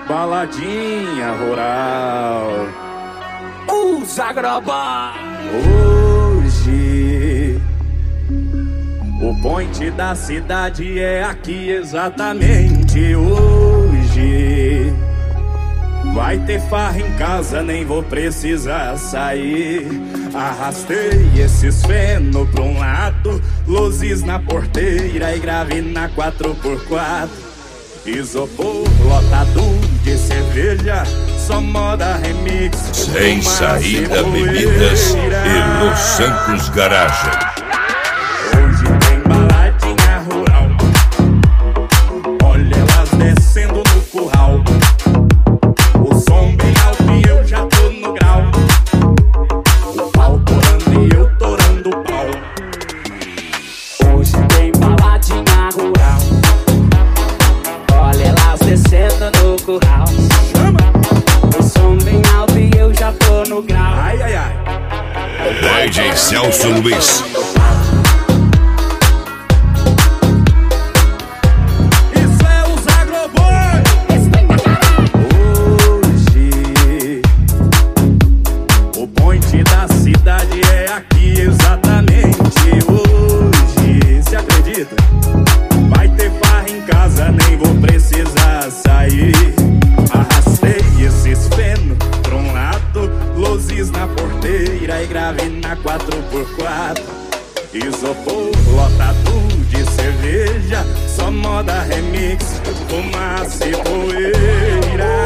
Baladinha rural. Zagraba. Hoje o point da cidade é aqui exatamente hoje. Vai ter farra em casa, nem vou precisar sair. Arrastei esses feno pra um lado, luzes na porteira e grave na 4x4. Isopor lotado de cerveja, só moda remix. Sem saída, bebidas e Los Santos Garagem. Hoje tem baladinha rural, olha elas descendo no curral. O som bem alto e eu já tô no grau. O pau torando e eu torando o pau. Hoje tem baladinha rural, olha elas descendo no curral. O som bem alto e eu já tô no grau. Ai, ai, ai. DJ Celso Luiz. Isso é o Zagroboi. Hoje o point da cidade é aqui exatamente hoje. Se acredita? Vai ter farra em casa, nem vou precisar sair. Arrastei esses feno pra um lado, luzes na porteira e grave na 4x4. Isopor lotado de cerveja, só moda remix, fumaça e poeira.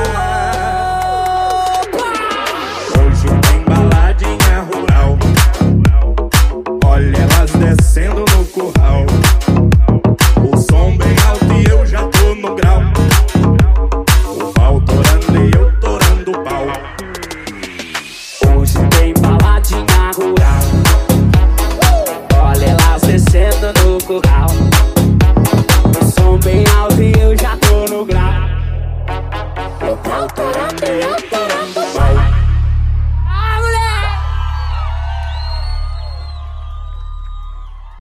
Hoje tem baladinha rural, olha elas descendo no curral. O som bem alto e eu já tô no grau. O pau torando e eu torando o pau. Hoje tem baladinha rural, olha elas descendo no curral. O som bem alto e eu já tô no grau. O pau torando e eu tô